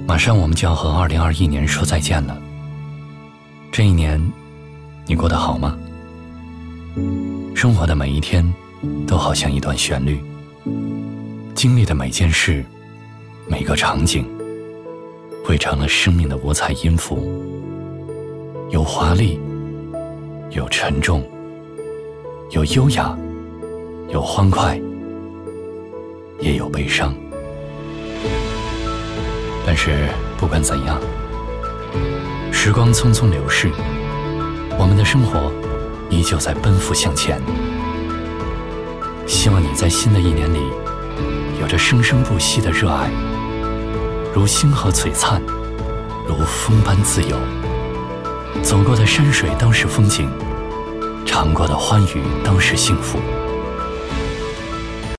马上我们就要和2021年说再见了。这一年，你过得好吗？生活的每一天都好像一段旋律，经历的每件事、每个场景，汇成了生命的五彩音符，有华丽，有沉重，有优雅，有欢快，也有悲伤。但是不管怎样，时光匆匆流逝，我们的生活依旧在奔赴向前。希望你在新的一年里有着生生不息的热爱，如星河璀璨，如风般自由。走过的山水都是风景，尝过的欢愉都是幸福。